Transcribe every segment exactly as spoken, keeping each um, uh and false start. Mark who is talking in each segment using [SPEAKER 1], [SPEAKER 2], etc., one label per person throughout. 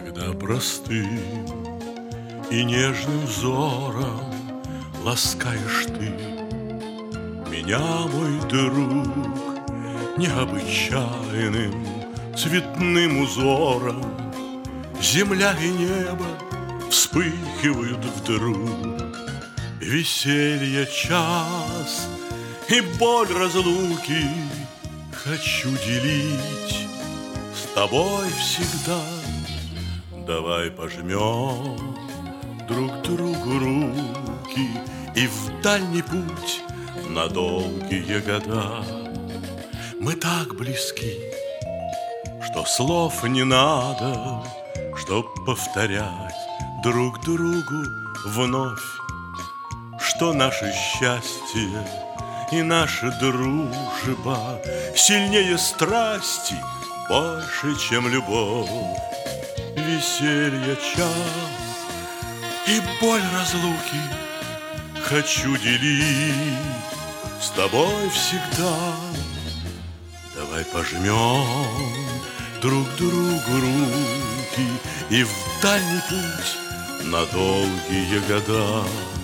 [SPEAKER 1] Когда простым и нежным взором ласкаешь ты меня, мой друг, необычайным цветным узором, земля и небо вспыхивают вдруг. Веселье час и боль разлуки хочу делить с тобой всегда. Давай пожмем друг другу руки и в дальний путь на долгие года. Мы так близки, что слов не надо, чтоб повторять друг другу вновь, что наше счастье и наша дружба сильнее страсти, больше, чем любовь. Веселье час и боль разлуки хочу делить с тобой всегда. Давай пожмем друг другу руки и в дальний путь на долгие года.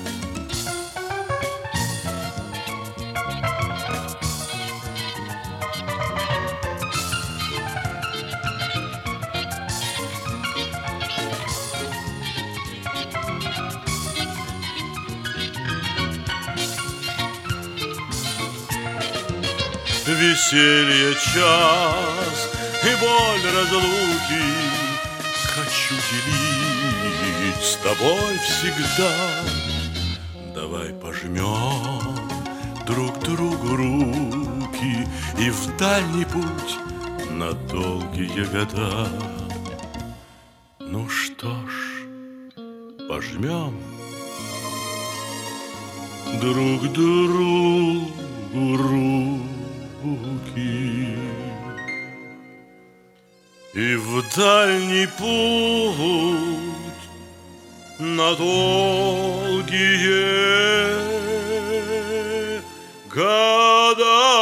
[SPEAKER 1] Веселье час и боль разлуки хочу делить с тобой всегда. Давай пожмем друг другу руки и в дальний путь на долгие года. Ну что ж, пожмем друг другу руки и в дальний путь на долгие года.